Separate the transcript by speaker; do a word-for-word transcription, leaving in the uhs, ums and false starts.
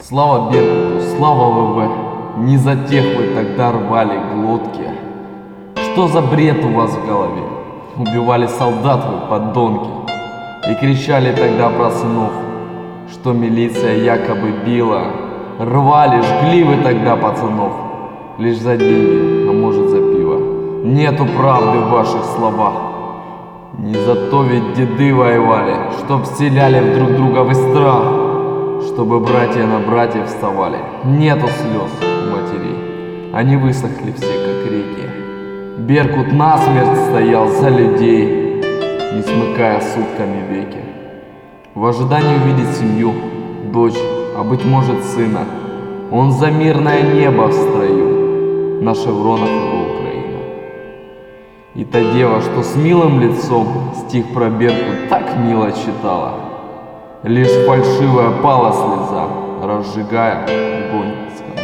Speaker 1: Слава Беркуту, слава ВВ, не за тех вы тогда рвали глотки. Что за бред у вас в голове? Убивали солдат вы, подонки. И кричали тогда про сынов, что милиция якобы била. Рвали, жгли вы тогда пацанов, лишь за деньги, а может за пиво. Нету правды в ваших словах. Не за то ведь деды воевали, чтоб вселяли в друг друга вы страх, чтобы братья на братьев вставали. Нету слез у матерей, они высохли все, как реки. Беркут насмерть стоял за людей, не смыкая сутками веки. В ожидании увидеть семью, дочь, а быть может сына, он за мирное небо в строю, на шевронах его Украина. И та дева, что с милым лицом стих про Беркут так мило читала, лишь фальшивая пала слеза, разжигая огонь скала.